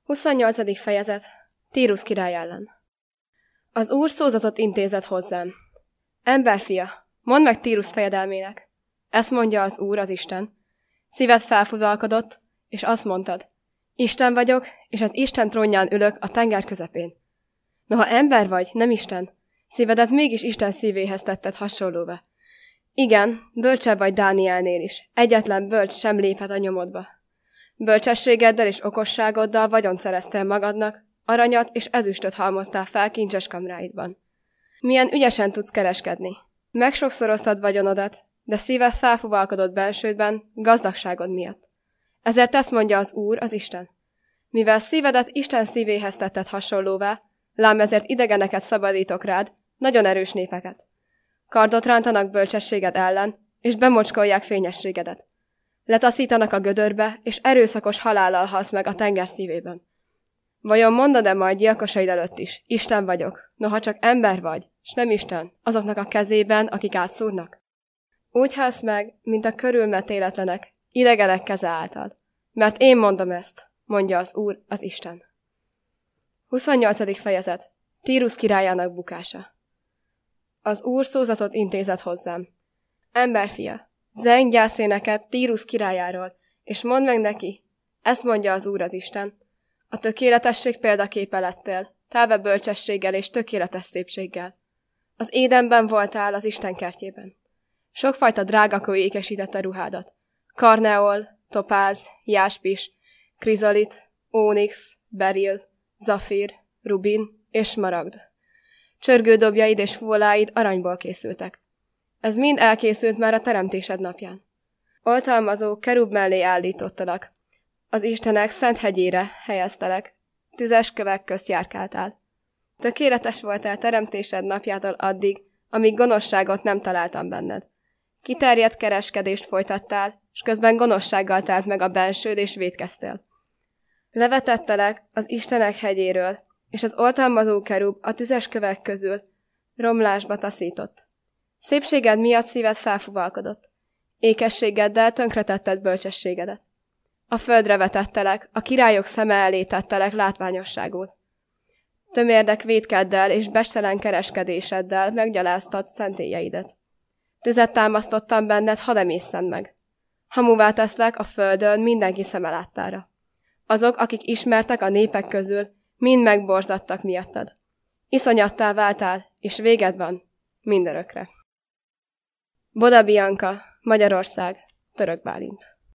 28. fejezet. Tírus király ellen. Az Úr szózatot intézett hozzám. Emberfia, mondd meg Tírus fejedelmének. Ezt mondja az Úr, az Isten. Szíved felfúvalkodott, és azt mondtad. Isten vagyok, és az Isten trónján ülök a tenger közepén. Noha ember vagy, nem Isten, szívedet mégis Isten szívéhez tetted hasonlóvá. Igen, bölcsebb vagy Dánielnél is, egyetlen bölcs sem léphet a nyomodba. Bölcsességeddel és okosságoddal vagyont szereztél magadnak, aranyat és ezüstöt halmoztál fel kincses kamráidban. Milyen ügyesen tudsz kereskedni. Megsokszoroztad vagyonodat, de szíved felfúvalkodott bensődben gazdagságod miatt. Ezért ezt mondja az Úr, az Isten. Mivel szívedet Isten szívéhez tetted hasonlóvá, lám ezért idegeneket szabadítok rád, nagyon erős népeket. Kardot rántanak bölcsességed ellen, és bemocskolják fényességedet. Letaszítanak a gödörbe, és erőszakos halállal halsz meg a tenger szívében. Vajon mondod-e majd gyilkosaid előtt is, Isten vagyok, noha csak ember vagy, s nem Isten, azoknak a kezében, akik átszúrnak? Úgy halsz meg, mint a körülmetéletlenek, idegenek keze által. Mert én mondom ezt, mondja az Úr, az Isten. 28. fejezet. Tírus királyának bukása. Az Úr szózatot intézett hozzám. Emberfia, zeng gyászéneket Tírus királyáról, és mondd meg neki, ezt mondja az Úr, az Isten. A tökéletesség példaképe lettél, telve bölcsességgel és tökéletes szépséggel. Az Édenben voltál az Isten kertjében. Sokfajta drágakő ékesítette ruhádat. Karneol, topáz, jáspis, krizolit, ónix, beril, zafír, rubin és smaragd. Csörgődobjaid és fóláid aranyból készültek. Ez mind elkészült már a teremtésed napján. Oltalmazó kerub mellé állítottalak. Az Istenek szent hegyére helyeztelek. Tüzes kövek közt járkáltál. Tökéletes voltál teremtésed napjától addig, amíg gonoszságot nem találtam benned. Kiterjedt kereskedést folytattál, s közben gonoszsággal telt meg a bensőd, és vétkeztél. Levetettelek az Istenek hegyéről, és az oltalmazó kerub a tüzes kövek közül romlásba taszított. Szépséged miatt szíved felfúvalkodott. Ékességeddel tönkretetted bölcsességedet. A földre vetettelek, a királyok szeme elé tettelek látványosságul. Tömérdek vétkeddel és bestelen kereskedéseddel meggyaláztad szentélyeidet. Tüzet támasztottam benned, hadd emészen meg. Hamuvá teszlek a földön mindenki szeme láttára. Azok, akik ismertek a népek közül, mind megborzadtak miattad. Iszonyattá váltál, és véged van mindörökre. Boda Bianca, Magyarország, Török Bálint.